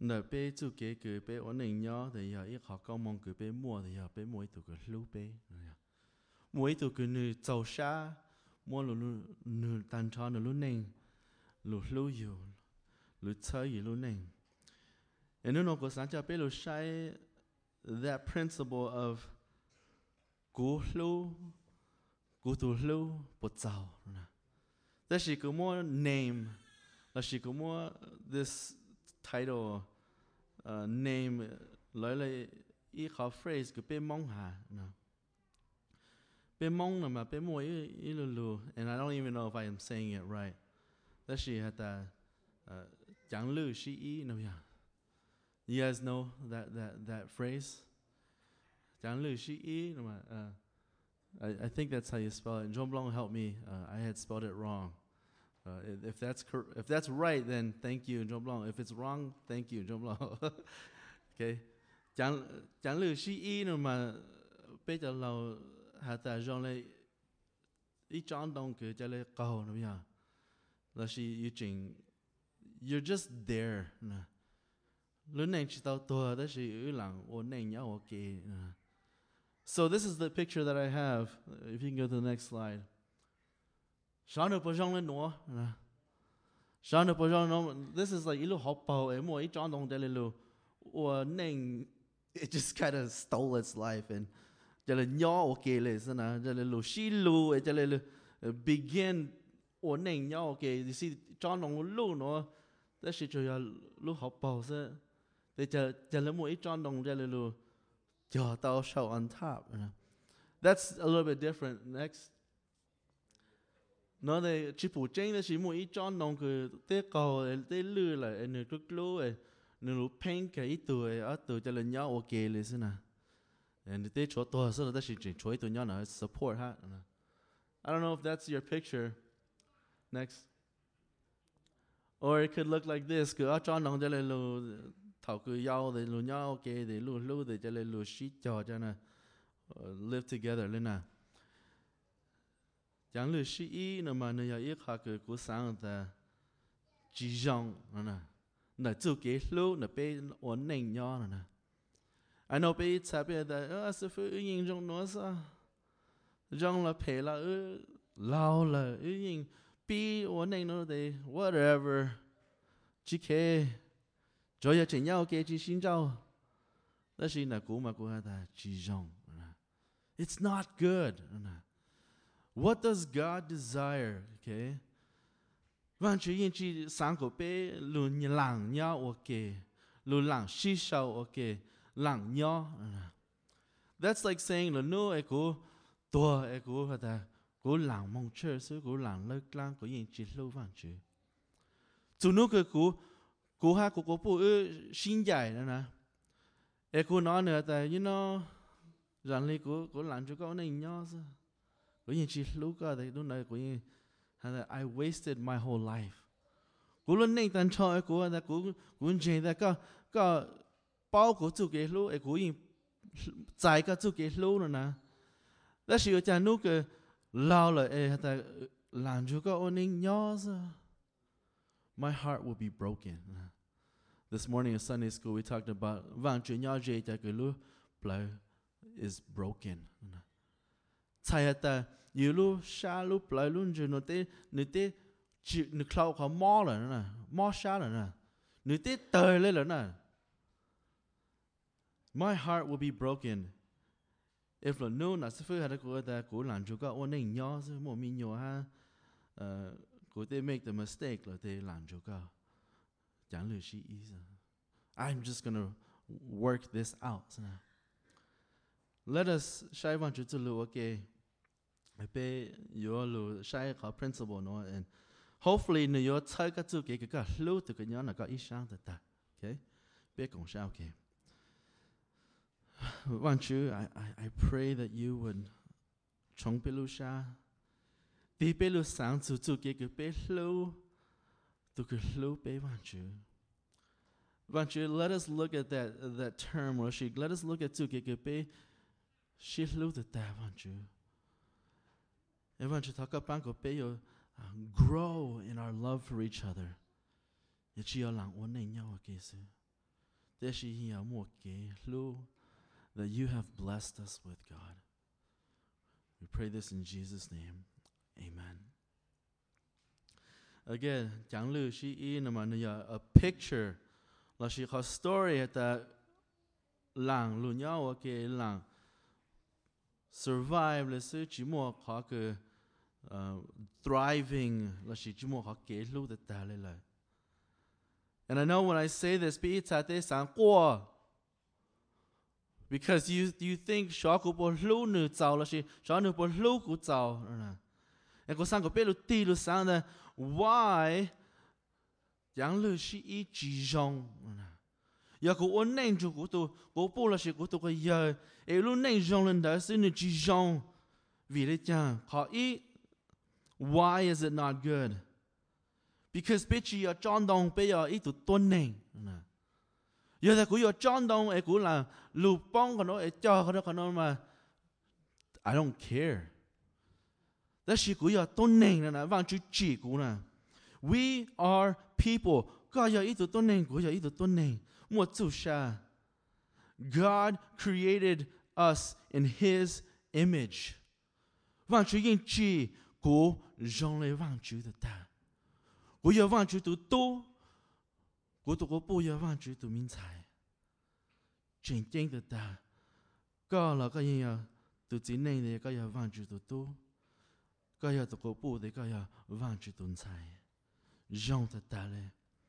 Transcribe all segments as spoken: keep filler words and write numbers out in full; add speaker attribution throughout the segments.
Speaker 1: nợ bé chú kế cứ bé ổn định nhớ thì giờ ít họ câu mong cứ bé mua thì giờ bé mua tụ cứ lưu bé mua tụ cứ nữ giàu xa mua lù lù nữ tan cho nữ lù nền lù lưu nhiều lù chơi gì lù nền and nếu nó có sáng cho bé lù sai that principle of cú lưu cú tụ lưu bột giàu nèแต่สิกูมั่ว name แล้วสิกูมั่ว this title uh, name เลยเลยอีเขา phrase ก็เป็นมองหานะเป็นมองนะมาเป็นมั่วอีอีลูลู and I don't even know if I am saying it right แต่สิฮัตตาจังลือชีอีนะพี่ you guys know that that that phrase จังลือชีอีนะมา I, I think that's how you spell it. And John Blanc helped me. Uh, I had spelled it wrong. Uh, if, if that's cor- if that's right, then thank you, John Blanc. If it's wrong, thank you, John Blanc. Okay. Chẳng chẳng lừa sĩ ý nữa mà bây giờ là hạ ta John lại ý chọn đông cứ cho lại cầu nữa nha. Là sĩ ý trình you're just there nè. Lớn này chỉ tao tua đó sĩ ý lặng ổn này nhá ok. So this is the picture that I have. If you can go to the next slide. Shana pojong le no. Shana pojong no. This is like ilu hop bao e mo i chong dong de le lu. Or ning it just kind of stole its life and jale nyo okay le sana jale lu shi lu e jale lu begin or ning nyo okay. You see chong dong lu no. That shit jo ya lu hop bao se. De jale mo i chong dong jale lu. Your show on top. You know. That's a little bit different. Next. Nó đây chỉ phụ trách là chỉ một ít chọn đồng cứ tế cầu tế lư lại nửa chút lú nửa paint cái ít tuổi ở tuổi cho lên nhau okเลยสินะ and tế chỗ tôi sau đó chỉ chỉ chỗ tuổi nhau là support ha. I don't know if that's your picture. Next. Or it could look like this. Cứ ở chọn đồng cho lên lù thảo cứ nhau để lù nhau ok để lù lù để cho lên lù shit cho cho nè live together lên nè. Chẳng lừa sĩ ý nữa mà nơi ý khá cứ cố sáng ta chỉ dòng nè nè chú kế lưu nè bê ổn nền nhỏ nè I know bê cha bê ta ơ sư phụ ư nhìn trong nó sao dòng là phê là ư lao là ư nhìn bê ổn nền nó đây whatever chỉ kê cho ya chỉ nhau kê chỉ xin cháu đó là nè cố mà cố ha ta chỉ dòng it's not good nè. What does God desire? Okay. Vâng chú yên chỉ sáng của bé luôn như lặng nhau ok, luôn lặng xí sâu ok, lặng nhau. That's like saying là no ai cố tua ai cố hả ta cố lặng mong chơi sư cố lặng lơ lăng cố yên chỉ lâu vâng chú. Chú nó cái cố cố ha cố cố bố ư xin dài nữa nè. Ai cố nói nữa ta you know rằng lý cố cố lặng chú có này nhau sao? Cố nhiên chỉ lúc đó thì lúc này cố nhiên I wasted my whole life. Cố luôn nên tận cho cố là cố cố nhiên là có có bao cố chú cái lúc cố nhiên giải cái chú cái lúc nữa nè. Đó là sự cho lúc cái lao là ta làm chú có ổn định nhau sao? My heart will be broken. This morning in Sunday school we talked about vang chuyện nhau dễ cho cái lúc blood is broken. Tại ta nhiều lúc xa lúc lại luôn rồi nó té nó té chịu nó khâu khó mò rồi nè mò xa rồi nè nó té tơi lên rồi nè. My heart will be broken if là no là sẽ phải hay của ta của làm cho các ôn định nhỏ chứ một mình nhỏ ha của té make the mistake là té làm cho các chẳng lừa gì ý I'm just gonna work this out. Let us shy one to do okay. I pay your lu shy ka principle no and hopefully no your chai ka chu ke ka lu to ka nya na ka i sang ta ta okay be kong sha okay. Want you I I I pray that you would chong pe lu sha ti pe lu sang chu chu ke ke pe lu to ka lu pe want you. Want you let us look at that uh, that term or she let us look at chu ke ke pe she lu to ta want you. Everyone talk about grow in our love for each other. Để chỉ hiểu một cái lu that you have blessed us with, God. We pray this in Jesus' name. Amen. Again, chẳng lưu chỉ ý mà nó a picture là chỉ có story ta làng lu nhau cái làng survive là sự chỉ mua có cái thriving là chỉ chỉ mua có cái lu de ta lại lại. And I know when I say this, bị ta te sang qua, because you you think shao ku bo lu nu zao là chỉ shao nu bo lu ku zao, nè. And có sang có biết lu ti lu sang de why, yang lu chỉ ý chỉ rong, nè. Giờ cô ôn nên cho cô tu, cô bố là sự cô tu cái giờ, em luôn nên rong lên đó xin được chỉ rong, vì thế chăng, họ ý, why is it not good? Because bây giờ John Dong bây giờ ý tụi tuân nên, giờ là cô giờ John Dong em cũng là lù bông cái nó em cho cái đó cái nó mà, I don't care. Đó là cô giờ tuân nên nè, vang chữ chỉ cô nè, we are people, cái giờ ý tụi tuân nên, cô giờ ý tụi tuân nên. God created us in His image. Vang chữ yên chỉ của dòng lấy vang chữ de ta. Của giờ vang chữ tu tu, của tu của bố giờ vang chữ tu minh tài. Chính chính de ta. Có là cái gì à? Tu chỉ nên de cái giờ vang chữ tu tu. Cái giờ tu của bố de cái giờ vang chữ tu tài. Dòng de ta le.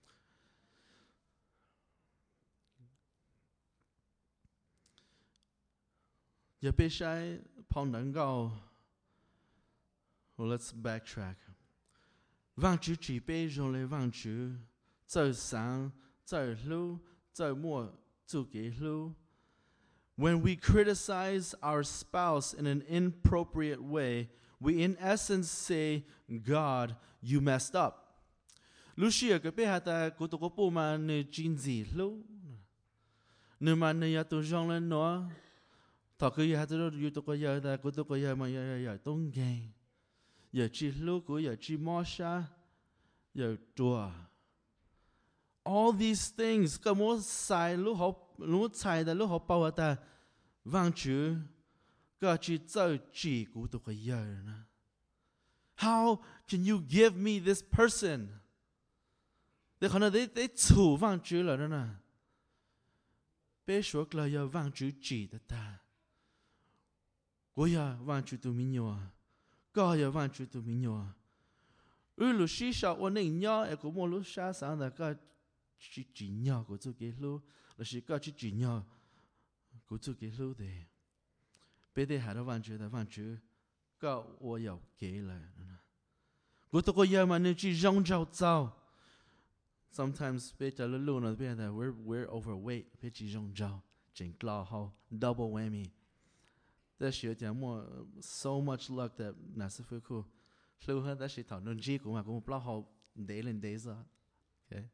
Speaker 1: Giờ bây giờ phong nắng gạo. Well, let's backtrack. Vang chữ chỉ bây giờ lấy vang chữ, giờ sáng, giờ lưu, giờ mua, giờ kế lưu. When we criticize our spouse in an inappropriate way, we in essence say, God, you messed up. Lucia cái bây giờ cô tôi có bố mà nơi chín gì lưu, nơi mà nơi nhà tôi rong lên nó. Thọ cứ giờ tôi nói tôi có giờ ta, tôi có giờ mà giờ giờ tung gay, giờ chỉ lúc của giờ chỉ mua sa, giờ chùa. All these things, cái mỗi sai lúc họ lúc sai đã lúc họ bảo ta vang chữ, cái chỉ giờ chỉ của tôi có giờ nè. How can you give me this person? Để khả năng để để chủ vang chữ là nè. Bây giờ là giờ vang chữ chỉ de ta. Cô ya vang chữ tu mình nhớ, cô ya vang chữ tu mình nhớ. Ư lúc xí sao ôn nên nhớ, em cũng muốn lúc sáng sáng là cô chỉ chỉ nhớ của chú cái lúc, là chỉ cô chỉ chỉ nhớ của chú cái lúc đấy. Bây giờ hai đứa vang chữ, vang chữ, cô tôi yêu cái lại. Cô tôi có giờ mà nên chỉ rong rau rau. Sometimes bây giờ lúc lúc nó bây giờ we're we're overweight, bây giờ rong rau, chính là how double whammy. That shit, yeah, more so much luck that nasa phu ku. Lưu hơn that shit thảo nôn chi của mà cũng một block hole day lên day ra. Okay.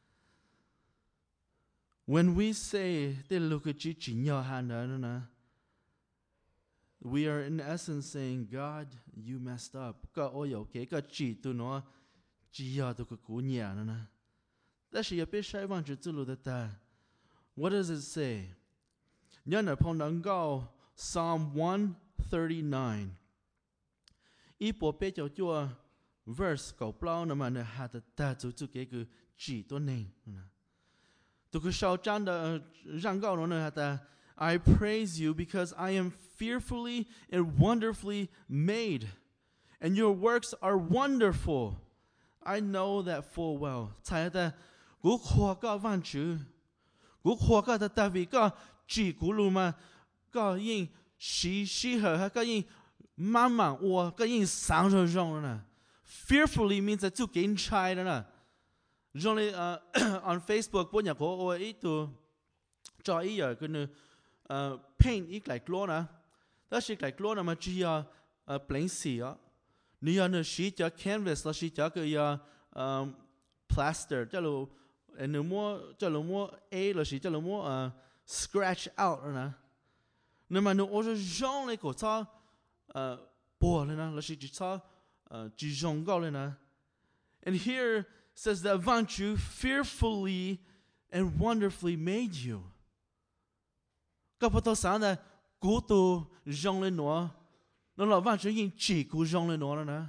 Speaker 1: When we say they look at you chỉ nhờ hàng đó nè, we are in essence saying, God, you messed up. Có ôi okay, có chỉ tu nó chỉ nhờ tu cái cú nhà nè nè. That shit, biết sai vang chữ tu lu ta. What does it say? Nhớ là phong đẳng cao. Psalm one thirty-nine. Ý bộ bế cho chua verse cầu bao nè mà nè hạt ta chú chú cái cứ chỉ tôi nên. Tôi cứ sau trang đó răng gạo nó nè hạt ta. I praise you because I am fearfully and wonderfully made, and your works are wonderful. I know that full well. Tại ta cú khoa cả văn chữ, cú khoa cả ta ta vì cả chỉ cú lu mà. Có những sĩ sĩ hợp hay có những慢慢我có những sáng rồi rong nè. Fearfully means là chú kiến trai nè. Rong lên on Facebook bữa nhà có ôi ít tu cho ý giờ cái nữa paint ít lại lúa nè. Đó là lại lúa nè mà chỉ là plain xì á. Nếu như sĩ cho canvas là sĩ cho cái plaster cho lu, nếu mua cho lu mua A là sĩ cho lu mua scratch out nè. Nếu mà nếu ở trong này có sao bỏ lên nè, là chỉ sao chỉ rong gạo lên nè. And here says that vang chữ fearfully and wonderfully made you. Các bạn tôi sáng là cú tu rong lên nó, nó là văn chữ yên chỉ cú rong lên nó nè.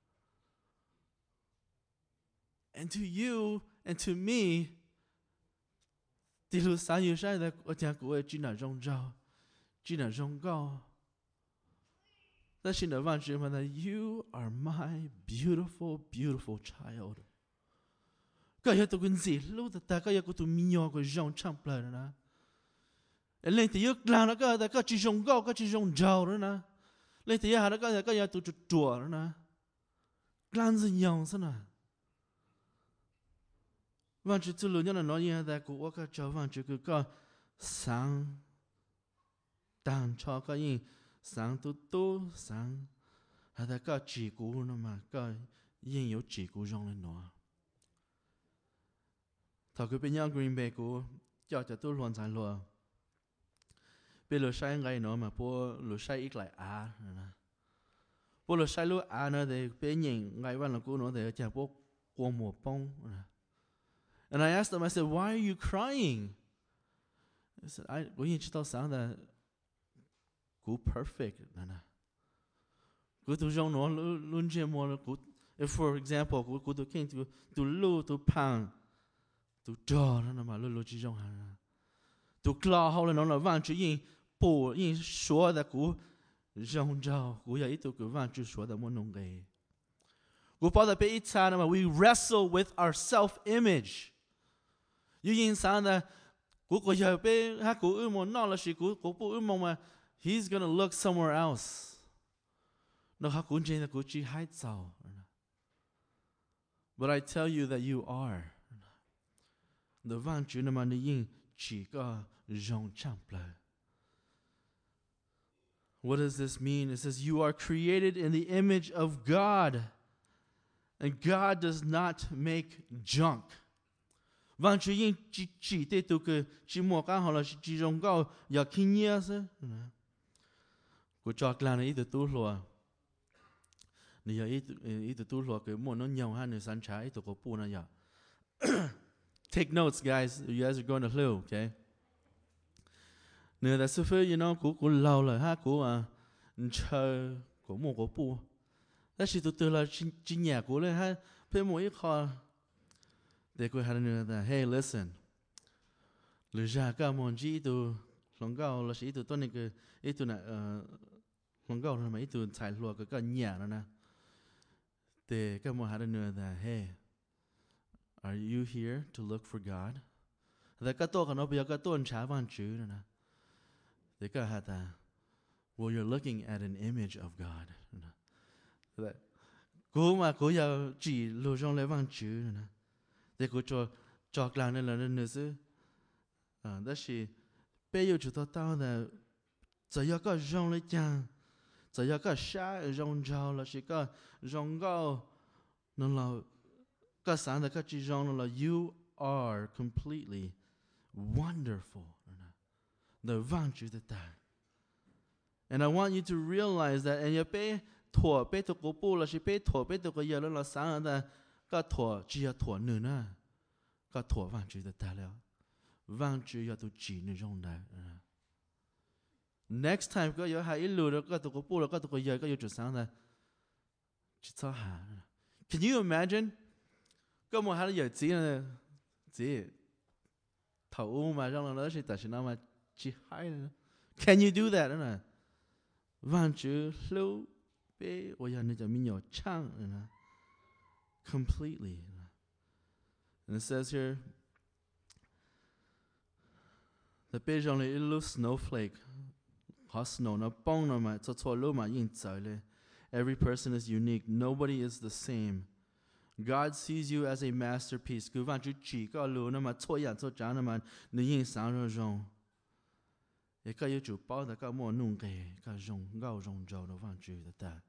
Speaker 1: And to you and to me, thì lúc sáng yêu sai là ở nhà của em chỉ là rong rau, chỉ là rong cao. Đó chính là văn chữ mà là you are my beautiful, beautiful child. Các bạn tôi cũng gì lúc ta các bạn tôi mi nhỏ của rong chăm lại nè. Lên thì yêu làm nó các các chỉ rong cao, các chỉ rong rau nữa nè. Lên thì hà nó các các bạn tôi chùa nữa nè. Làm gì nhau thế nè. Văn chữ từ lúc nhớ nói như thế của các cháu văn chữ cứ có sáng đàn cho các yên sáng tu tu sáng hay là các chỉ cú nó mà các yên yếu chỉ cú rong lên nó. Thảo cứ bên nhau Green Bay của cho cho tôi luôn sai luôn. Bây giờ sai ngay nó mà po lúc sai ít lại à nè. Po lúc sai lúc à nó thì bên nhìn ngay văn là cú nó thì chả po qua mùa bông nè. And I asked them, I said, why are you crying? I said, I, we need to tell that go perfect. Go to Jean no lunge more go. If for example, go go to king to to lu to pound to draw na ma lu lu chi Jean ha. To claw how le no la van chi yin po yin shuo da go Jean Zhao go ya itu go van chi shuo da mo nong ge. Go pa da pe itsa na ma we wrestle with our self-image. You yin san da cú có giờ bé hát cú ư mong nó là gì cú cú bố ư mong mà he's gonna look somewhere else. Nó hát cú trên là cú chỉ hai sao. But I tell you that you are. The văn chữ mà nó yin chỉ có rong chạm lại. What does this mean? It says you are created in the image of God, and God does not make junk. Văn chữ yên chỉ chỉ để tụ cái chỉ mua cái họ là chỉ rong cao, giờ kinh nghiệm chứ. Cô cho cái này ít tụ lúa, này giờ ít ít tụ lúa cái mua nó nhiều hơn, người sản trái tụ có bù này giờ. Take notes, guys. You guys are going to Hlu, okay? Nè, là sư phụ, you know, cô cô lâu rồi ha, cô à, chờ cô mua cô bù. Đó chỉ tụ tụ là chỉ chỉ nhà côเลยha, phải mua ít kho. Để cô hỏi nữa là, hey, listen. Lúc ra cái món gì tụ lòng gạo là chỉ tụ tôi này cái ít tụ này lòng gạo là mấy tụ xài lúa cái cái nhà đó nè. Để cái món hỏi nữa là, hey, are you here to look for God? Để cái tôi cái nó bây giờ cái tôi ăn cháo văn chữ nữa nè. Để cái hỏi là, well, you're looking at an image of God. Để cô mà cô giờ chỉ lúa trong lấy văn chữ nữa nè. Để cô cho cho cái này là nữa chứ. À, đó là bây giờ chúng ta tạo ra chỉ có cái rong lấy chăng, chỉ có cái sa rong rau là chỉ có rong gạo, nó là cái sản phẩm cái chỉ rong là you are completely wonderful. The văn chữ的ta. And I want you to realize that, and you be thua be to go bu là chỉ be thua be to cái giờ là sản phẩm là cái thua chỉ là thua nữa nè, cái thua văn chữ的ta了。văn chữ要都chỉ nên trong này. Next time có yếu hai ít lừa đó có tụi có bù có tụi có giờ có yếu chút sáng là chỉ sao hả? Can you imagine? Có một hai giờ chỉ là chỉ thầu mà trong đó chỉ tại sao mà chỉ hai nữa. Can you do that? Nè, văn chữ lưu bé, ôi giờ nàyจะมีnhiều chăng nè, completely. And it says here. The page only a little snowflake, hot snow. Now, bong no ma, so so lo ma yin le. Every person is unique. Nobody is the same. God sees you as a masterpiece. Gu van ju chi ga lo na ma, so yan so zhang na ma, ni yin sang ro zhong. Ye ga yu ju bao da ga mo nung ge, ga zhong gao zhong zhao no van ju da da.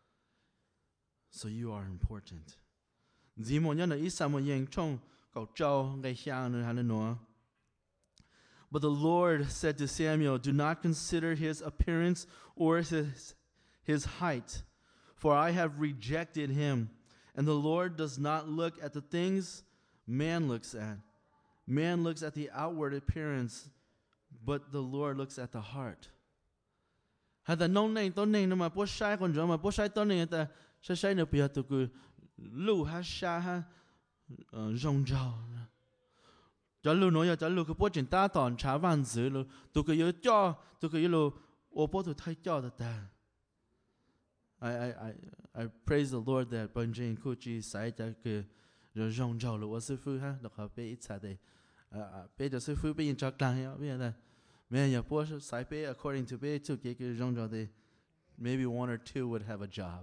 Speaker 1: So you are important. Zi mo yan na yi sa mo yin chong gao zhao ge xiang ne han no. But the Lord said to Samuel, do not consider his appearance or his, his height, for I have rejected him. And the Lord does not look at the things man looks at. Man looks at the outward appearance, but the Lord looks at the heart. Hà ta nông này tôn này nó mà bố sai còn rồi mà bố sai tôn này ta sai sai nó bây giờ tụi cứ lù ha sa ha rong rau. Cho lù nói cho lù cái bố chuyện ta tòn trả vạn dữ lù tụi cứ yếu cho tụi cứ yếu lù ô bố tụi thay cho ta. I I I I praise the Lord that bên trên khu chi sai ta cứ rồi rong rau lù sư phụ ha được hợp bé ít sao đây. Bé cho sư phụ bé yên cho càng nhau bây giờ man, yeah, boy, Saipe, according to Be, too, maybe one or two would have a job.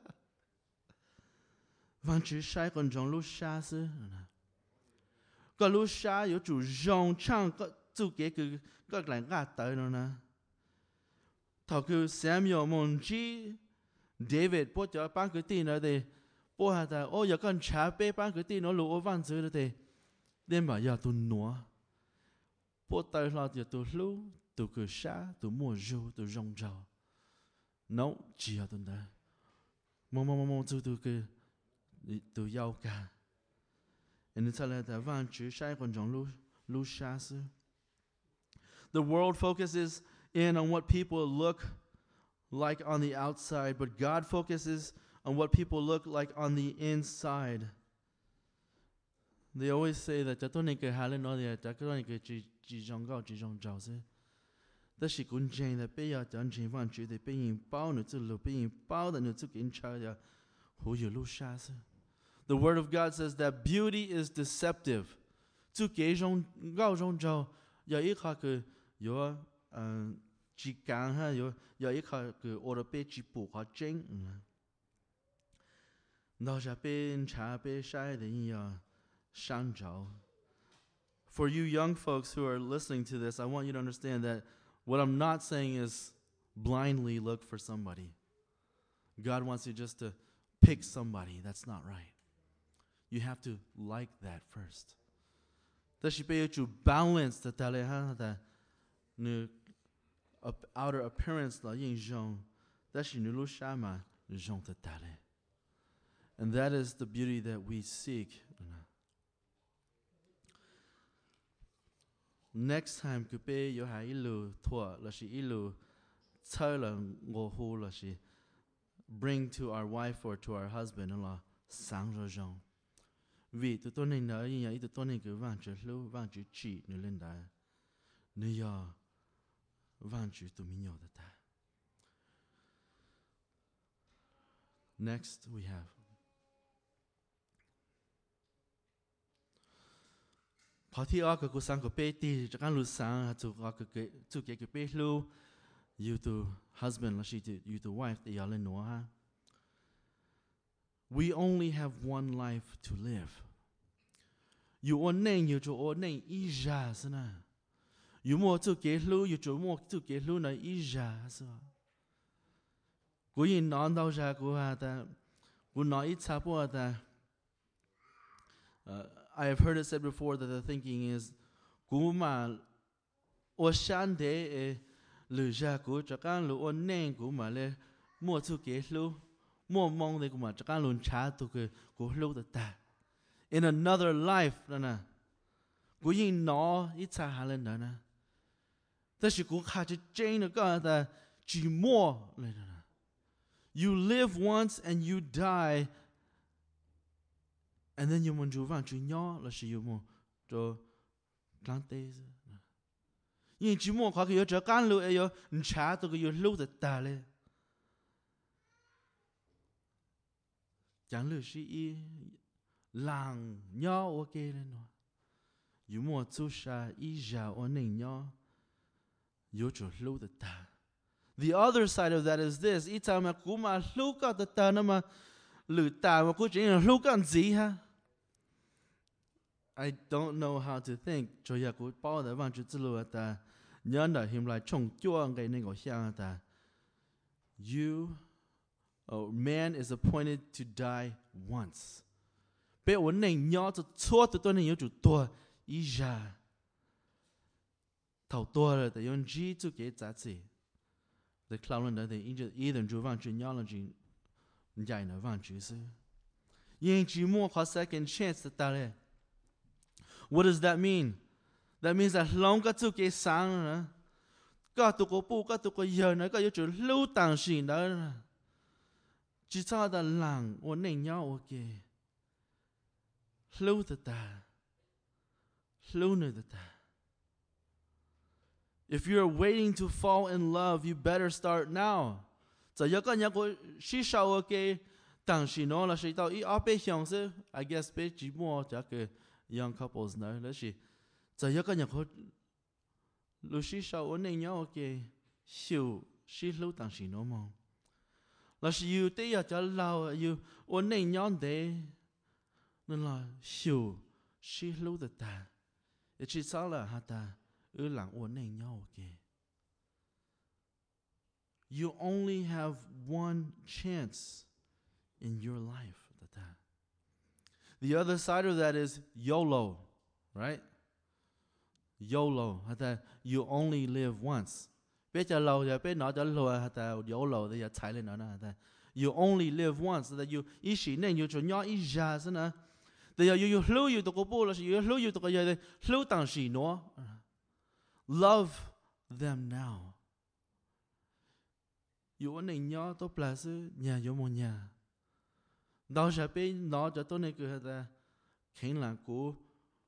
Speaker 1: Văn chữ sai còn trong lúc xa sư. Có lúc xa yếu chủ rong chăng có chú kế cứ có lại gạt tới nó nè. Thảo cứ Samuel mong chí David bố cho bán cái tin ở đây. Bố hà ta, ô giờ con trả bê bán cái tin nó lụ ô văn chữ ở đây. Nên bảo giờ tôi nói. Bố tay là giờ tôi lưu, tôi cứ xa, tôi mua rượu, tôi rong rau. Nấu chỉ ở tôi đây. Mong mong mong tôi tôi cứ tôi giàu cả. And it's like that van chữ sai còn trong lưu lưu xa sư. The world focuses in on what people look like on the outside, but God focuses on what people look like on the inside. They always say that cho tôi này cái hà lên nói thì cho tôi này cái chỉ chỉ rong gạo chỉ rong rau chứ. Đó là cũng chuyện là bây giờ chẳng chỉ văn chữ thì bây giờ bao nữa chứ lúc bây giờ bao nữa chứ kiến chơi là hữu hiệu lúc xa chứ. The Word of God says that beauty is deceptive. Chú cái rong gạo rong rau, giờ ít khá cái giờ chỉ càng ha giờ giờ ít khá cái ở đây chỉ bù khá chính. Đó là bên cha bên sai thì giờ sáng rau. For you young folks who are listening to this, I want you to understand that what I'm not saying is blindly look for somebody. God wants you just to pick somebody. That's not right. You have to like that first. That should be to balance the the outer appearance la yin zhong. That should nu shama zhong the tale. And that is the beauty that we seek. Next time cứ bé yo hai ilu thua là she ilu chơi là ngô hu là she bring to our wife or to our husband là sáng rồi rong. Vì tụi tôi này nói như vậy tụi tôi này cứ vang chữ lưu vang chữ chỉ nữa lên đài. Nếu giờ vang chữ tụi mình nhau ta. Next we have Họ thì ở cái cuộc sống của bé thì chắc chắn lúc sáng chú ở cái chú cái cái bé lưu, you to husband là she to you to wife thì ở lên nữa ha. We only have one life to live. You ôn nên you cho ôn nên ý ra sao? You mua chú cái lưu you cho mua chú cái lưu này ý ra sao? Cô yên nói đâu ra cô ha ta, cô nói ít sao bữa ta. I have heard it said before that the thinking is, "Kuma oshan de lu ja ku chakan lu onen kuma le mo tu ke lu mo mong de kuma chakan lu cha tu ke ku lu de ta." In another life, na na, ku yin no ít cha halen na na. Đó là ku kha chi chain de ka ta chi mo le na. You live once and you die. And then you muốn chú vang chú nhỏ là sử dụng cho cán tê. Nhưng chú muốn có cái cho cán lưu ấy yo, trả tôi cái lưu được ta lên. Chẳng lưu sĩ y làng nhỏ ok lên nó. You muốn chú sa y già ở nền nhỏ, yo cho lưu được ta. The other side of that is this: ít mà cú mà lưu cả được ta, nó mà lưu ta mà cú chỉ là lưu cái gì ha? I don't know how to think. Cho ya cú bao đã vang chữ tự lưu ta, nhớ là him lại trông chúa cái này ngồi sang ta. You, oh, man is appointed to die once. Bé ổn này nhỏ cho chúa tụi tôi này nhớ chủ tua ý ra. Thầu tua rồi, tại yon chỉ chú cái giá trị. The cloud lên đó thì either either chú vang chữ nhỏ là chỉ dài nó vang chữ sư. Nhưng chỉ mua có second chance ta đây. What does that mean? That means that long các chú cái sáng nữa, các tụ có bu các tụ có giờ nữa, các yêu chủ lưu tàng sĩ nữa, chỉ sao đã lặng, ổn định nhau ok, lưu tự ta, lưu nữa tự ta. If you're waiting to fall in love, you better start now. Giờ giờ các nhà có sĩ sau ok, tàng sĩ nó là sĩ tao ý ở bên hiện sự, I guess bên chỉ mua cho cái young couples nữa là sĩ. Giờ giờ các nhà có lúc sĩ sau ổn định nhau ok, hiểu sĩ lưu tàng sĩ nó mà. Là sĩ yêu tế ya cho lâu yêu ổn định nhau đấy, nên là hiểu sĩ lưu tự ta. Để chỉ sao là hả ta ư lặng ổn định nhau ok. You only have one chance in your life. The other side of that is YOLO, right? YOLO, you only live once. Bây giờ lâu giờ bây nói cho lâu YOLO thì giờ chạy lên nó nè. You only live once. That you ý sĩ nên you cho nhau ý ra thế nè. Thì giờ you lưu you tụi cô bố là you lưu you tụi cô giờ lưu tàng sĩ nó. Love them now. You ổn định nhau tốt là sự nhà yo một nhà. Đó sẽ bị nó cho tôi này cứ là khen là cô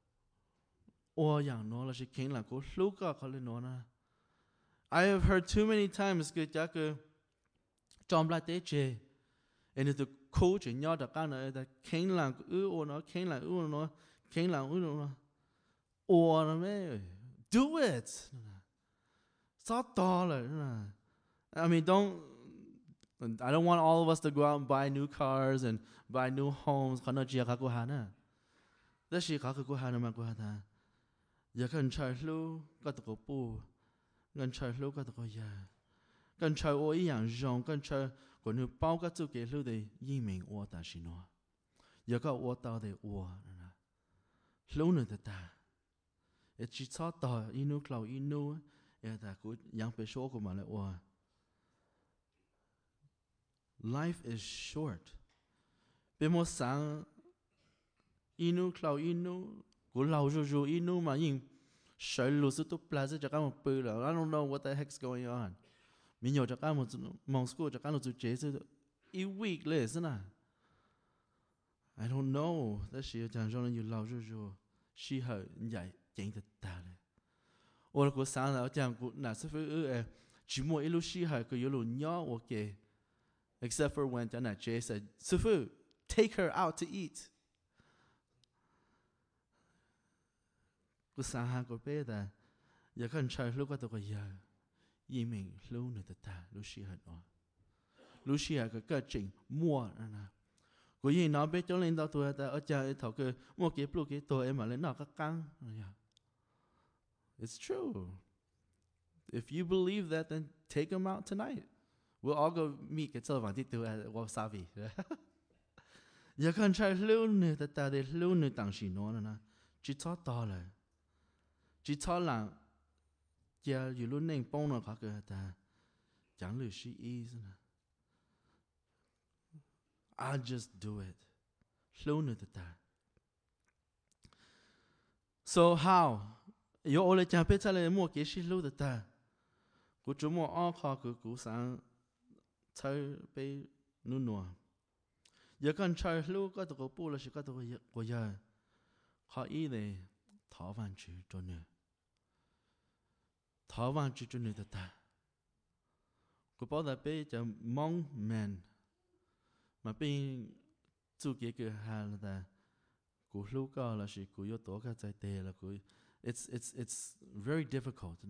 Speaker 1: ô yang nó là sẽ khen là cô lúc cả khó lên nó nè. I have heard too many times cái chắc cái trong lại tế chế, and the coach and nhau đặc cái này là khen là ư ô nó khen là ư nó khen là ư nó ô nó mấy do it. Sao to là I mean don't. I don't want all of us to go out and buy new cars and buy new homes. Khana chia khá cô hana. Đó là khá cô hana mà cô hana. Giờ cần chơi lưu có tụi cô bu, cần chơi lưu có tụi cô ya, cần chơi ô ý yang rong, cần chơi còn nếu bao các chú kế lưu thì ý mình ô ta xin nó. Giờ có ô tao thì ô, lưu nữa ta. Ít chỉ cho tao inu cloud inu, ya ta cũng yang bị số của mà lại ô. Life is short. Bên một sáng inu cloud inu, của lâu rồi rồi inu mà nhìn sợ lụt sự tốt plaza cho các một bự là I don't know what the heck's going on. Mình nhớ cho các một mong school cho các một chế sự i week lệ thế nào. I don't know. Đó là chẳng cho nên lâu rồi rồi she hở nhảy chẳng thật ta này. Ôi của sáng là chẳng của nãy sẽ phải ư chỉ một ilu she hở cái ilu nhỏ ok. Except for when Dana Jay said, Sufu, take her out to eat. Cô sáng hàng của bé ta, giờ cần chơi lúc có tụi cô giờ, ý mình lúc nữa ta, lúc xí hạt đó. Lúc xí hạt cái trình mua nè. Cô ý nói bé cho lên đó tụi ta, ở cha thầu cái mua cái blu cái tụi em mà lên nó các căng. It's true. If you believe that, then take them out tonight. We'll all go meet cái chỗ vàng tí tụi ở Wasabi. Giờ cần chơi lưu nữa ta ta để lưu nữa tặng xí nó nè. Chỉ cho to là chỉ cho là giờ dù lúc nên bông nó khó cái ta chẳng lưu xí ý nè. I'll just do it. Lưu nữa ta. So how? Yo ole cha pe cha le mua cái xí lưu ta. Cô chú mua ăn khó cứ cú sáng chơi bé nụ nụ. Giờ cần chơi lưu có tụi cô bu là chỉ có tụi cô giờ khó ý để thảo vàng chữ cho nữa. Thảo vàng chữ cho nữa ta. Cô bảo là bé cho mong man mà bé chú kia cái hà là ta. Cô lưu có là chỉ cô yếu tố cái trái tê là cô. It's it's it's very difficult nè.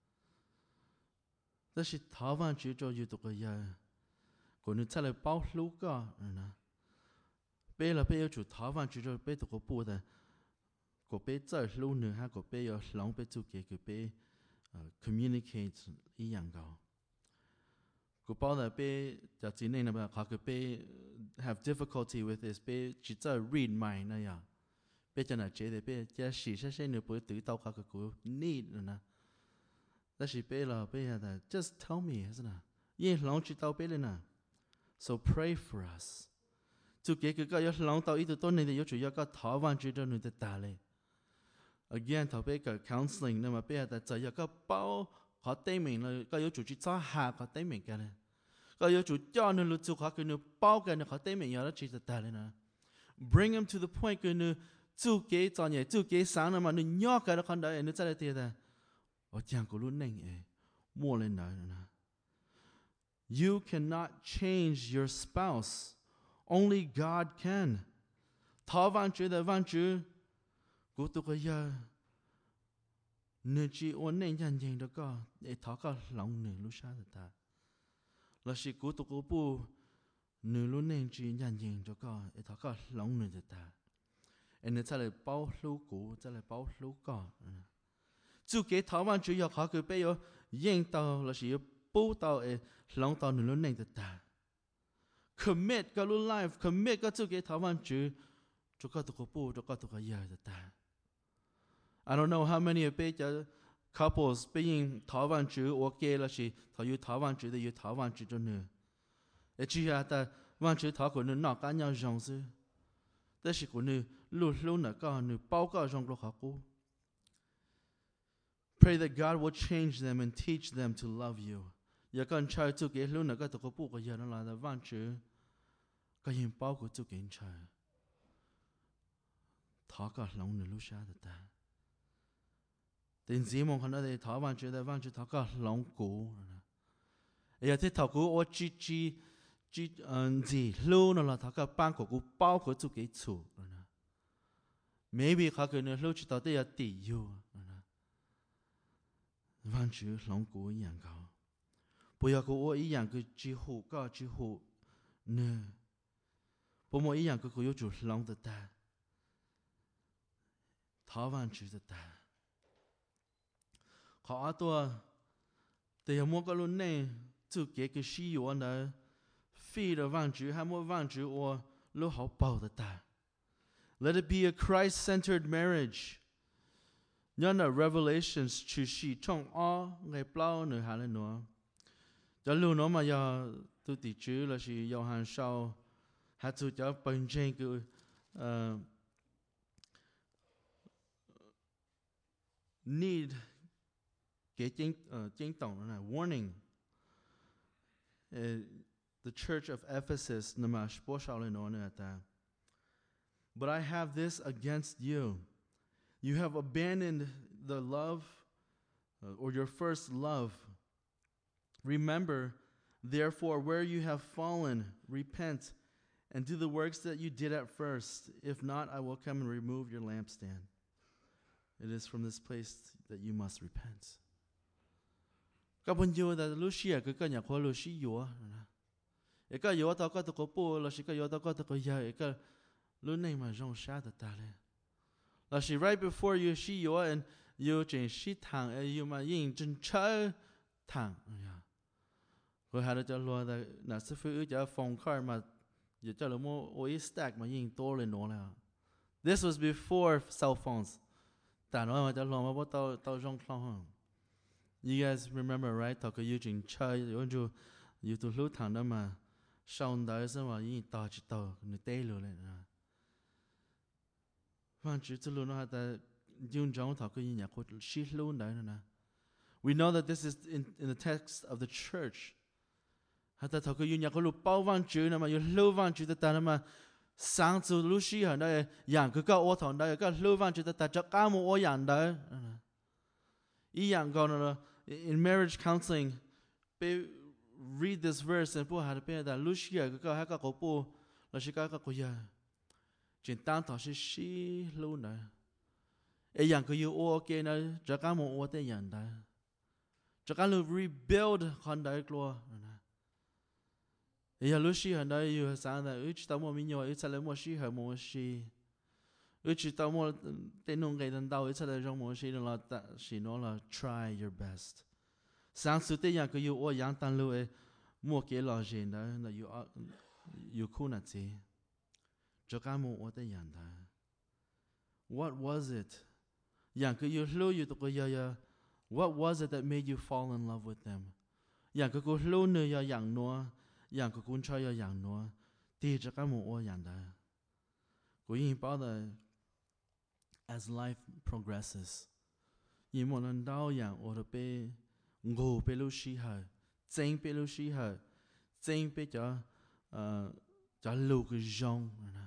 Speaker 1: Đó là thảo vàng chữ cho yếu tố cái giờ. Cô nữ trả lời bao lưu có nè. Bé là bé yêu chủ thảo vàng chữ cho bé tụi cô bu ta. Cô bé chơi lưu nữa ha, cô bé yêu lòng bé chú kia cô bé communicate ý dạng đó. Cô bảo là bé giờ chỉ nên là bà họ cô bé have difficulty with this bé chỉ chơi read mind này à. Bé cho nên chế để bé chỉ xí xí xí nữa bé tự tao họ cô need nè. Đó là bé là bé là just tell me thế nào. Ye lòng chỉ tao bé lên nè. So pray for us. Chú kia cứ có yêu lòng tao ý tụi tôi này thì yêu chủ yêu có thảo vàng chữ cho người ta ta lên. again thảo bé cái counseling nên mà bé tại giờ có bao họ tên mình là có yếu chủ chỉ cho hạ có tên mình cái này có yếu chủ cho nên lúc chú họ cái nữa bao cái nữa họ tên mình nhớ đó chỉ là ta lên nè bring him to the point cái nữa chú kế cho nhẹ chú kế sáng nữa mà nữa nhớ cái đó con đấy nữa chắc là thế ta ở chẳng có luôn nành ấy mua lên nói nữa you cannot change your spouse only God can thọ văn chữ là văn chữ của tôi có giờ nếu chỉ ổn định nhận diện đó có để thọ có lòng nửa lúc sao được ta là sự của tôi có bu nửa lúc nên chỉ nhận diện đó có để thọ có lòng nửa được ta anh ấy sẽ là bao lâu cũ sẽ là bao lâu có chú kế thọ văn chữ học họ cứ bây giờ yên tao là sự bố tao ấy lòng tao nửa lúc nên được ta commit cái lúc life commit cái chú kế thọ văn chữ cho các tôi có bu cho các tôi có giờ được ta I don't know how many of the couples being thảo văn chữ ok là gì thảo yêu thảo văn chữ thì yêu thảo văn chữ cho nữa. Để chỉ là ta văn chữ thảo của nữ nọ cá nhau rong sư. Thế là của nữ luôn luôn là có nữ bao có rong lo học cô. Pray that God will change them and teach them to love you. Giờ con trai chú kế luôn là có tổ bộ của giờ nó là văn chữ có hiện bao của chú kế trai. Thảo có lòng nữ lúc xa được ta. Đến gì mong hắn ở thảo văn chữ đại văn chữ thảo có lòng cũ, giờ thế thảo cũ ở chỉ chỉ chỉ gì lâu nó là thảo có ban của cũ bao của chú cái chủ, maybe họ cái nữa lâu chỉ thảo đây là tỷ yêu, văn chữ lòng cũ ý dạng cao, bây giờ cũ ý dạng cái chỉ hộ có chỉ hộ nè, bây giờ ý dạng cái cũ yêu chủ lòng tự ta, thảo văn chữ tự ta. Họ tôi để mua cái luôn này chú kế cái sử dụng đó phi的văn字还没văn字我都好饱的ta. Let it be a Christ-centered marriage. Nhớ là Revelations chỉ chỉ trong ó ngày bao nữa hà lên nữa. Cho luôn nó mà giờ tôi tỷ chữ là chỉ giờ hàng sau hạt chú cho bên trên cái need cái chính chính tổng là warning. Uh, the church of Ephesus, but I have this against you. You have abandoned the love uh, or your first love. Remember, therefore, where you have fallen, repent and do the works that you did at first. If not, I will come and remove your lampstand. It is from this place that you must repent. Các bạn yêu là lúc xưa cái cái nhà khoa lúc xưa yêu, cái cái yêu tao có tao có bố là cái yêu tao có tao có giờ cái lúc này mà rong xa được ta lên, là chỉ right before you xưa yêu and you chỉ xí thằng you mà yên chân chơi thằng, rồi hai đứa cho lo là là sư phụ cho phòng car mà giờ cho là mua oi stack mà yên to lên nó là, this was before cell phones, ta nói mà cho lo mà bắt tao tao rong không. You guys remember, right? Talk about using chai, you do you to look thằng đó mà sau đó sẽ mà yên tao chỉ tao người tây luôn này. Văn chữ từ luôn nó ta dùng trong talk cái nhà của shit luôn đấy nè. We know that this is in in the text of the church. Hạt ta talk cái nhà của lúc bao văn chữ nè mà you lưu văn chữ ta nè mà sáng từ lúc xí hả đây, dạng cái cái ô thằng đây cái lưu văn chữ ta cho cả một ô dạng đấy. Ý dạng gọi là in marriage counseling, be read this verse and po had be that Lucia cái cái cái cổ po là chỉ cái cái cổ ya, chuyện tan thọ sẽ xí luôn đấy. Ấy dạng cái yêu ok này, cho cái một ô thế dạng đấy, cho cái lu rebuild con đấy lo. Ấy Lucia hồi đấy yêu sáng đấy, ít tao mua mình nhiều, ít sao mua xí hở mua xí. Ít tao mua tên nông cái đàn đào ít sao trong mua xí là ta xí nó là try your best. Sáng suốt thế dạng cái yêu ở dạng tan lưu ấy mua cái lò gì đó là yêu yêu khu nào gì, cho cái mua ở thế dạng đó. What was it? Dạng cái yêu lưu yêu tụi cái ya, what was it that made you fall in love with them? Dạng cái cô lưu nữa ya dạng nó, dạng cái con trai ya dạng nó, thì cho cái mua ở dạng đó. Cô yên bảo là as life progresses. Vì một lần đau dạng ở đó bê ngủ bê lưu sĩ hờ, chênh bê lưu sĩ hờ, chênh bê cho cho lưu cái dòng nè.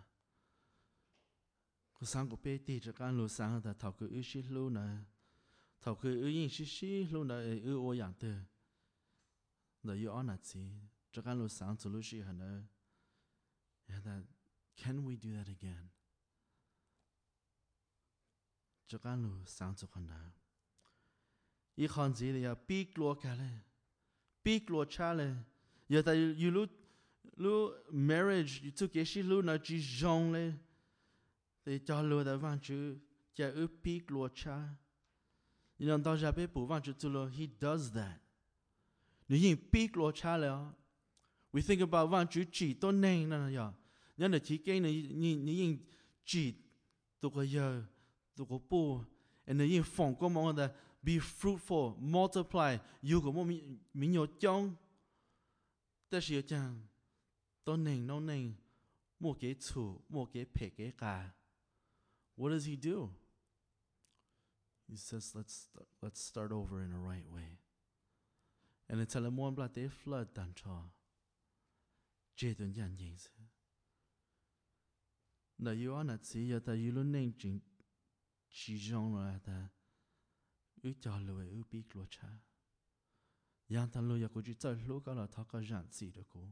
Speaker 1: Có sáng của bê tì cho căn lưu sáng là thảo cứ ưu sĩ lưu nè, thảo cứ ưu yên sĩ sĩ lưu nè ưu ô dạng từ, là ưu ổn nè gì, cho căn lưu sáng cho lưu sĩ hờ nè. And that, can we do that again? Cho căn lưu sáng cho con nè. Ý con gì là big lúa cả lệ, big lúa cha lệ. Giờ ta you lu lu marriage you took cái gì lu nó chỉ giống lệ, thì cho lu đã vang chữ cha ư big lúa cha. You know tao ra bé bù vang chữ tu lu he does that. Nếu như big lúa cha lệ, we think about vang chữ chỉ tôn nên là gì? Nhớ là chỉ cái này như như chỉ tụ cái giờ tụ cái bù, and nếu như phong có mong là be fruitful, multiply. You có một mình nhớ trong,แต่是讲，当年当年，莫给处，莫给赔给家。What does he do? He says, "Let's let's start over in a right way." And it's a le mon blat de flood dan cho. Chế tuần giản gì chứ? Là yêu anh là gì? Giờ ta yêu luôn nên chính chỉ trong rồi ta. Ước cho lùi ước biết lúa cha. Yang ta lùi giờ cô chỉ chơi lúa cái là thọ cái giản gì đó cô.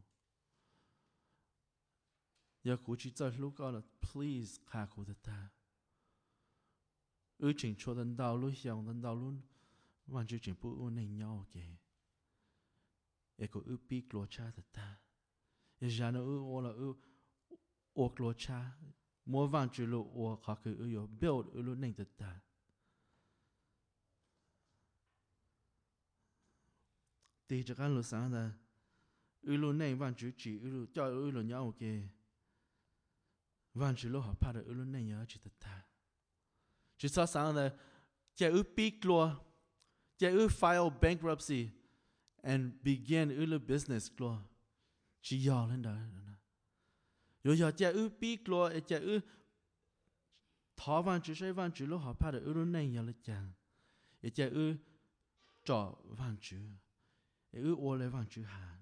Speaker 1: Giờ cô chỉ chơi lúa cái là please khai cô được ta. Ước chính cho đến đào lúa hiong đến đào luôn, hoàn chỉ chính phụ nên nhau kì. Ê cô ước biết lúa cha được ta. Ê giờ nó ước ô là ước ước lúa cha. Mỗi hoàn chỉ lúa ước khó cứ ước yo build ước luôn nên được ta. Thì cho các lúc sáng là ưu lưu này văn chữ chỉ ưu lưu cho ưu lưu nhau kì văn chữ lưu họ phát được ưu lưu này nhớ chỉ tất ta chỉ sao sáng là chỉ ưu big lúa chỉ ưu file bankruptcy and begin ưu lưu business lúa chỉ giờ lên đó rồi giờ chỉ ưu big lúa chỉ ưu thọ văn chữ sai văn chữ lưu họ phát được ưu lưu này nhớ là chẳng chỉ ưu trọ văn chữ ước ô lê vang chữ hà,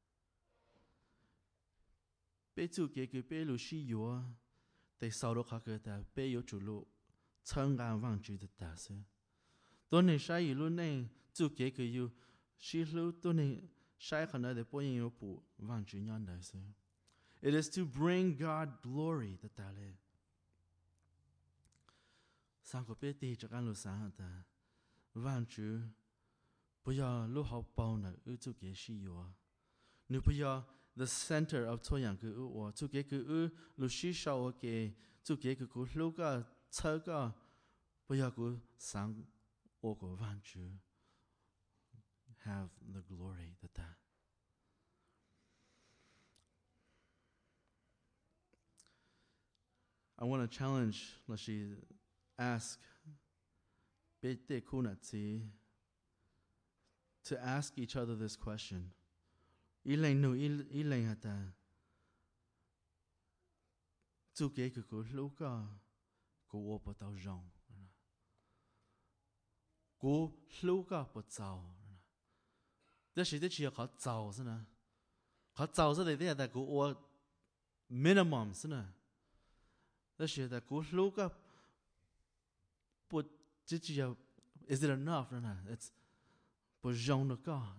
Speaker 1: bé chú kế cái bé lũ sĩ yếu, tại sao đó khác cái ta bé yếu chủ lũ, chân gan vang chữ được ta chứ, tôi này sai yếu luôn này chú kế cái yếu, sĩ lũ tôi này sai khả năng để bồi dưỡng yếu bù vang chữ nhân đấy chứ, it is to bring God glory được ta lệ, sang cái bé tì cho các lũ sáng ta, vang chữ bây giờ lúc học bao nè ư chú kế sĩ yếu nếu bây giờ the center of thôi yang cứ ư chú kế cứ ư lúc sĩ sau kế chú kế cứ cứ lúc cái chơi cái bây giờ cứ sáng ô cái văn chữ have the glory that that I want to challenge let's see ask bete kunatsi to ask each other this question. Ilang no ilang hata. Chú kế cứ cứ lúc cả cô ô bà tao rong. Cô lúc cả bà tao. Đó là chỉ có tao thế nào. Có tao thế này là cô ô minimum thế nào. Đó là cô lúc cả bà chỉ chỉ is it enough thế nào. It's but zhong the God,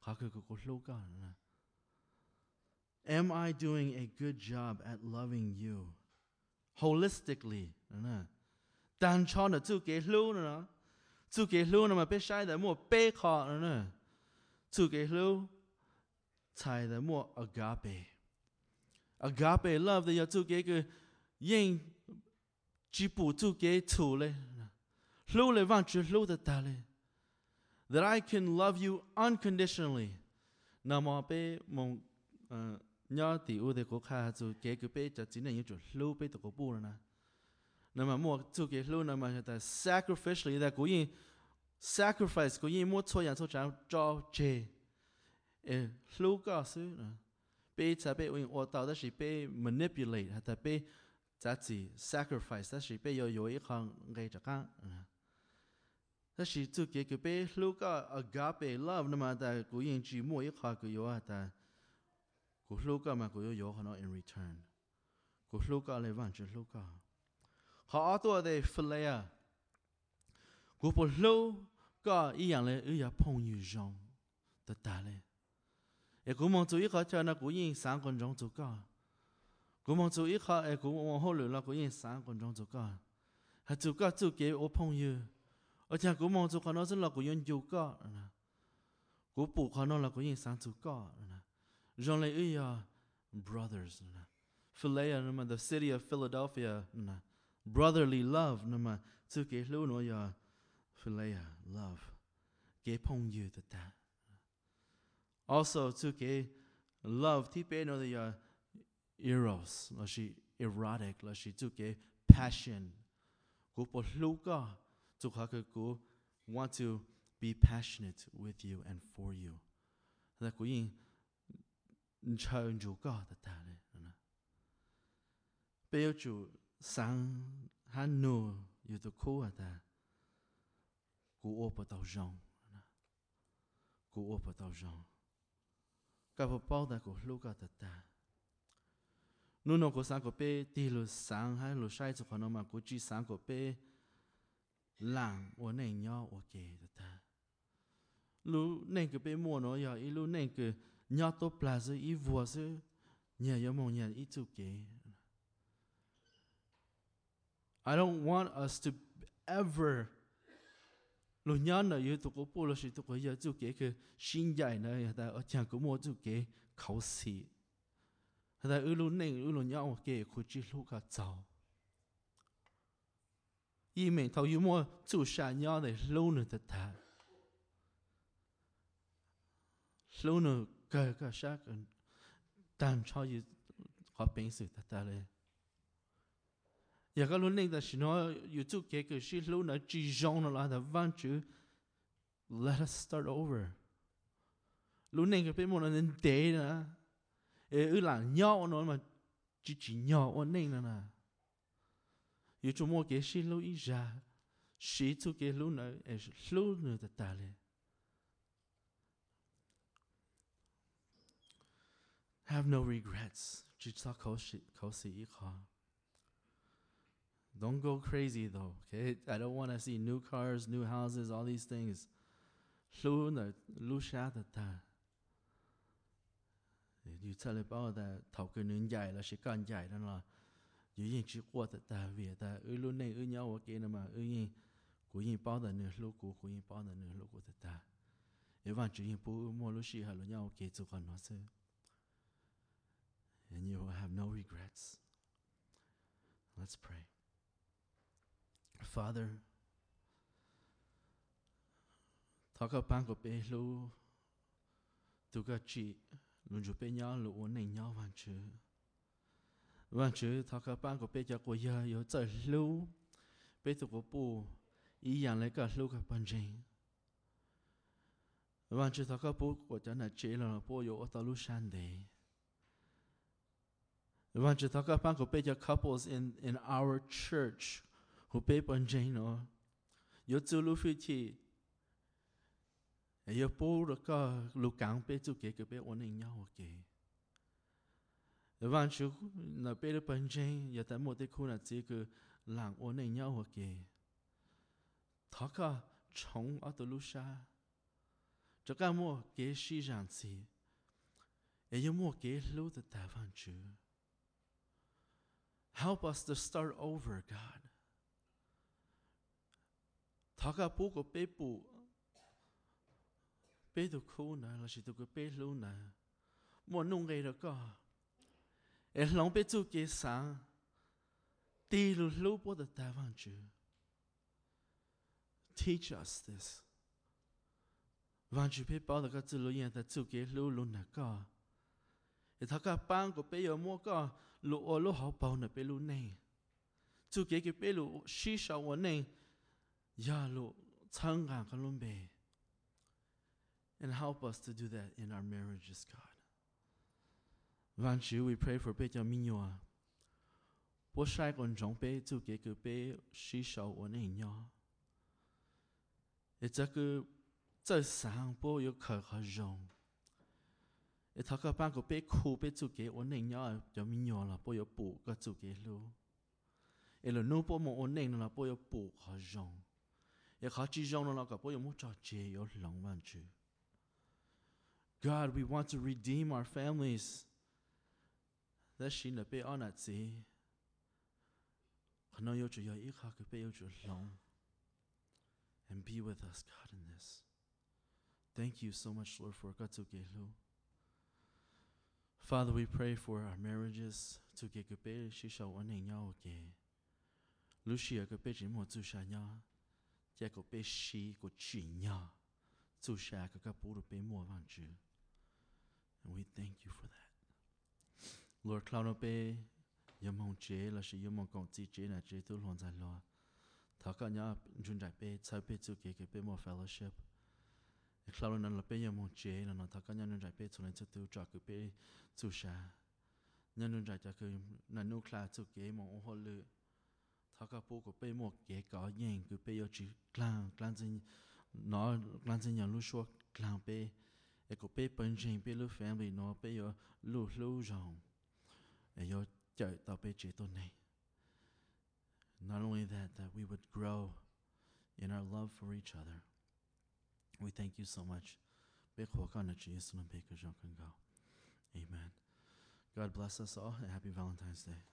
Speaker 1: am I doing a good job at loving you holistically? Dan cho nó chú kế lưu nữa, chú kế lưu nó mà biết sai để mua bê khó nữa, chú kế lưu sai để mua agape, agape love để chú kế cái yên chỉ bù chú kế chủ lên, lưu lên vang chú lưu được ta lên. That I can love you unconditionally. Nama pe mong nhớ tỷ u de ko kha chu ke ke pe cha chính là như chu lu pe to ko bu na. Nama mo chu ke lu na ma ta sacrificially that ko yin sacrifice ko yin mo cho yan cho cha cho che. E lu ka su na. Pe cha pe yin o tao da shi pe manipulate ha ta pe giá trị sacrifice giá trị bây giờ yếu ít hàng gây chắc ăn giá trị chú kế cái bây lúc có agape love nhưng mà ta cũng yên chỉ mua ít hàng cái yếu à ta cũng lúc có mà cũng yếu họ nói in return cũng lúc có lấy vàng chỉ lúc có họตัวเดฟเลยอ่ะกูพอรู้ก็อีอย่างเลยอีอย่างพงอยู่จงแต่ตาเลยเอ้กูมองตัวอีเขาเจอนะกูยิงสามคนจงจุก็กูมองตัวอีเขาเอ้กูมองหัวเหลือแล้วกูยิงสามคนจงจุก็หาจุก็จุเกี่ยวพงอยู่而且กูมองตัวเขาโน้นแล้วกูยิงจุก็นะกูปลูกเขาโน้นแล้วกูยิงสามจุก็นะจงเลยอีอย่าง brothers นะ Philadelphia นะมัน the city of Philadelphia นะ brotherly love นะมันจุเกี่ยวรู้หน่อยอ่ะ Philia love เกี่ยวพงอยู่แต่ตา also จุเกี่ยว love ที่เป็นอะไรอ่ะ eros แล้วชี erotic แล้วชีจุเกี่ยว passion กูปวดลูกก็จุเขาคือกู want to be passionate with you and for you แต่กูยิ่งเชิญจูก็แต่ตาเลยนะเปียวจูสังฮันนูอยู่ตัวคู่แต่กูโอปตาวจงนะกูโอปตาวจงกับพอป้าแต่กูลูกก็แต่ตานู่นกูสังกูเป้ตีลูสังให้ลูใช้สุขนมากูจีสังกูเป้หลังวันไหนย่อโอเคแต่ตาลูเนี่ยกูเป้มัวเนาะอย่าอีลูเนี่ยกูย่อตัวปลาซึอีวัวซึเนี่ยยังมองเนี่ยอีจุกเก I don't want us to ever ลูย่อเนาะอยู่ตัวกูปูลูสิตัวกูย่อจุกเกคือชิ้นใหญ่เนาะแต่เอาจางกูมัวจุกเกเขาสีแต่อีลูเนี่ยอีลูย่อโอเคกูจีลูกก็เจ้าอีเมทอยู่มัวจุชาย่อเลยลูนึแต่ตาลูนึก็ก็ชักกันตามชอบอยู่ขอเป็นสื่อแต่เลยอยากก็รู้เนี่ยแต่ฉันว่าอยู่จุดเกี่ยวกับสิ่งลูนึจีจงนั่นแหละแต่วันจู let us start over รู้เนี่ยก็เป็นมันนั่นเดย์นะเออหลังย่อนั่นมาจีจีย่อวันนี้นั่นนะอยู่จุดมัวเกี่ยวสิ่งลูอีจ้าสิ่งจุดเกี่ยวลูนึเออลูนึแต่เลยhave no regrets. Just don't go crazy though, okay? I don't want to see new cars, new houses, all these things. You tell about that, thảo cái nướng dài là sẽ con dài đó là, dù gì chỉ qua tại ta về ta, ư luôn này ư nhau ở kia mà ư gì, của gì bao giờ nửa lúc của của gì bao giờ nửa lúc của ta, nếu mà chỉ bố mua lúc gì hay là nhau kia chụp còn nó sẽ. And you will have no regrets. Let's pray. Father, thọ các bạn của bé lu, tu các chị luôn chụp bé nhau lu ổn định nhau vạn chữ, vạn chữ thọ các bạn của bé cho cô giờ yếu trời lu, bé tu của bố, ý dạng lấy cả lu các bạn trình, vạn chữ thọ các bố của cha là chế là bố yếu ở tàu lu san đề. When you talk about the couples in, in our church who pay panjano, you to lufiti, and you pull the car, look down, pay to get a bit one in your okay. When you no pay the panjane, yet a moticuna take a lang one in your okay. Talk a chong at the lusha. Jacamo gay she jancy, and you more gay low the tavanchu. Help us to start over, God. Thaka puko pepu. Petu kuna la shitu ko peluna. Mo nung gay ka. E long petu ke sang. Ti lu lu po da tavanchu. Teach us this. Vanchu pe pa da ka tu lu yen ta tu ke lu lu na ka. E thaka pang ko pe yo mo ka. Lu o lu hao bao na pe lu nei, chu ke ke pe lu shi sha wo nei, ya lu chang gang ka lun be, and help us to do that in our marriages, God. Van Chu, we pray for pe jia min yo, bố sai còn giống bé chú kế cứ bé xí sầu ổn định nhau. Ê chắc cứ chơi sáng bố yếu khởi khởi rộng. Ê thắc các bạn có bé khu bé chú kế ổn định nhau cho mình nhỏ là bố yếu bù các chú kế luôn. Ê là nô bố một ổn định là bố yếu bù khởi rộng. Ê khởi chỉ rộng là cả bố yếu một trò chế yếu lòng văn chú. God, we want to redeem our families. That she na be on at sea. Khano yo chu yo ik ha ke be yo chu long. And be with us, God, in this. Thank you so much, Lord, for God to get lu. Father, we pray for our marriages to get ke be she shall one in nhau ke. Lu shi ke be ji mo zu sha nya. Ja ko be shi ko chi nya. Zu sha ke ka bu be mo van ju. And we thank you for that. Lord, cloud be yam hong chế là sự yam hong công ty chế là chế tu hoàn thành lo. Thảo cả nhà chúng ta be sai be tu kế kế be more fellowship. Cloud nên là be yam hong chế là nó thảo cả nhà chúng ta be tu nên tu trả cái be tu sa. Nhà chúng ta cho cái là nô class tu kế mà ông họ lựa. Thảo cả bộ của be more kế có nheng cái be yo chỉ clang clang trên nó clang trên nhà lúc xưa clang be. Ê có be bên trên be lu family nó be yo lu lu rong. Ê yo chạy tao bé chế tôn này. Not only that, that we would grow in our love for each other. We thank you so much. Bé khổ con là Jesus nó bé cơ giọng con gạo. Amen. God bless us all and happy Valentine's Day.